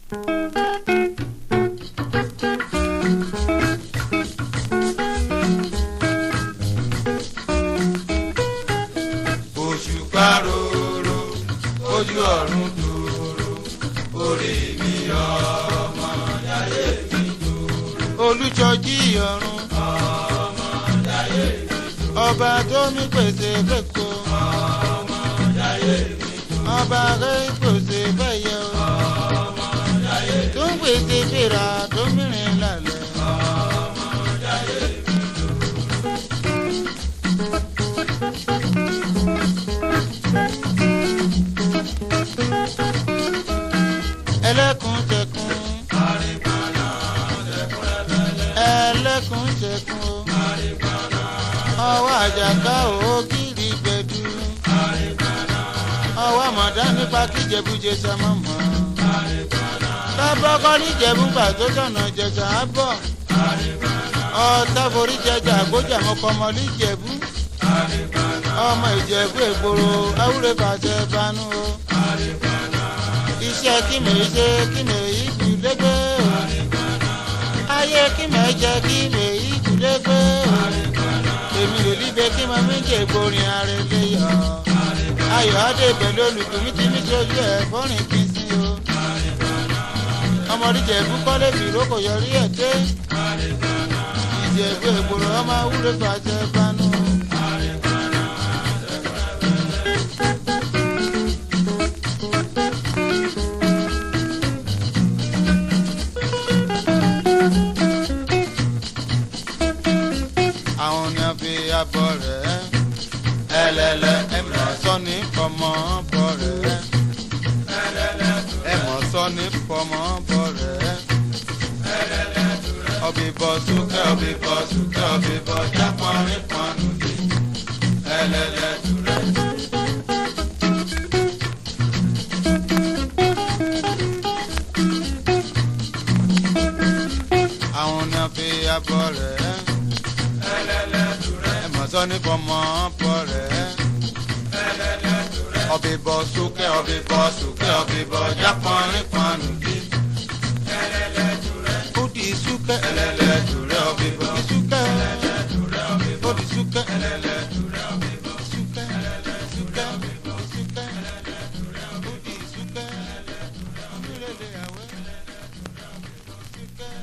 Òṣùpá rorò ojú ọ̀run tòrò orí mi ọmọ yáyé mi tòrò. Olùjọ́jí ọ̀run ọmọ yáyé mi tòrò. Ọba tó mi pèsè fẹ́kọ̀ ọmọ yáyé mi tòrò. Ọba rẹ̀ pèsè fẹ́yẹ ọmọ yáyé mi tòrò. Tó ń pèsè fèrà tó mìíràn lálẹ́ ọmọ yáyé mi tòrò. Ẹlẹ́kùn jẹkùn àríkànà jẹkùn rẹ̀bẹ̀lẹ̀. Ẹlẹ́kùn jẹkùn àríkànà ọwọ́ àjàká ògiri gbẹdú àríkànà ọwọ́ àmọ̀dá nípa kíjẹ̀bújẹ sẹ́mọ̀mọ́ àríkànà tábọ́kọ́ níjẹ̀bú gbà tó tọ̀nà jẹ̀sà á bọ̀ àríkànà ọ̀tá forí jẹjà àgbójà mọ́kọ́mọ́ níjẹ̀bú àríkànà ọmọ ìjẹ̀bú ègboro awúrẹ́ fàṣẹ banú o àríkànà iṣẹ́ kí mèé ṣe kí mèé ìkú légbé ayé kí mèé jẹ kí mèé ìkú légbé èmi lè líbe kí mo méjì ìgbórin arẹlẹ yọ ayọ̀ adé pẹ̀lú olùkùnmí tí mi ṣojú ẹ̀ fọ́rin kí n sí o ọmọdé jẹ̀bú kọ́lé bìró kò yọrí ẹ̀ dé ìjẹ̀bú ègbòrò ọmọ awúrẹ́ fàṣẹ banú. Àwọn ni a fi abọ́ rẹ̀ ẹlẹ́lẹ́ ẹ̀mọ̀ sọ́ni fọmọ bọ̀ rẹ̀ ẹ̀mọ̀ sọ́ni fọmọ bọ̀ rẹ̀ ọbẹ̀ bọ̀ súkẹ́ ọbẹ̀ bọ̀ súkẹ́ ọbẹ̀ bọ̀ jápọ̀nrín pọ̀nù dé ẹlẹ́lẹ́ dúró. Àwọn ni a fi abọ́ rẹ̀ sọ́ni fọmọ bọ̀ rẹ̀ ọbẹ̀ bọ̀ súkẹ́ ọbẹ̀ bọ̀ súkẹ́ ọbẹ̀ bọ̀ jápọ̀nrín pọ̀nù dé ó di súkẹ́ ẹlẹ́lẹ́dùrẹ́ ọbẹ̀ bọ̀ di súkẹ́ ó di súkẹ́ ẹlẹ́lẹ́dùrẹ́ ọbẹ̀ bọ̀ súkẹ́ súkẹ́ ọbẹ̀ bọ̀ súkẹ́ ó di súkẹ́ ọmọlẹ́lẹ́ àwẹ̀ súkẹ́.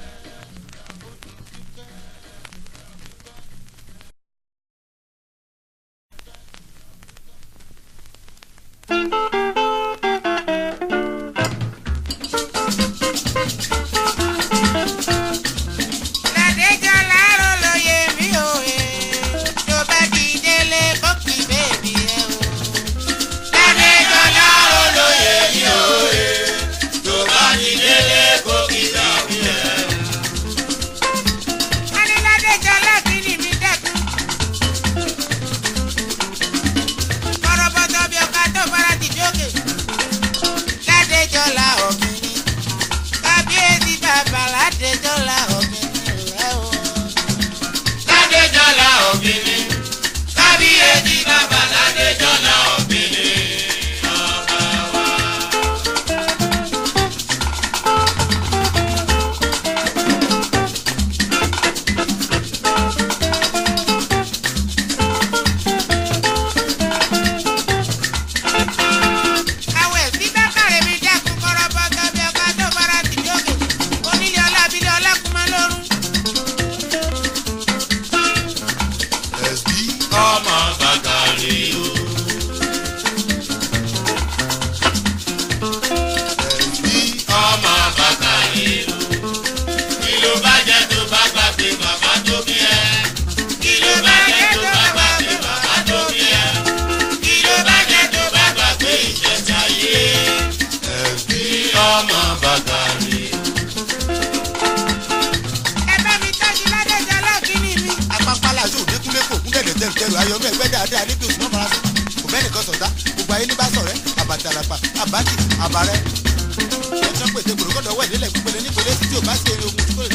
tẹrù ayọ̀mí ẹgbẹ́ dáadáa níbi òsùnmọ́ faransé kò bẹ́ẹ̀ nìkan sọ̀tá gbogbo ayé ní bá sọ̀rẹ́ àbàtàlàpà àbájì àbàrẹ́ ẹ̀sán pèsè gbòròkọ́dọ̀ wẹ̀ nílẹ̀ gbígbélé nípele tí ò bá sí eré ogun tí kò lè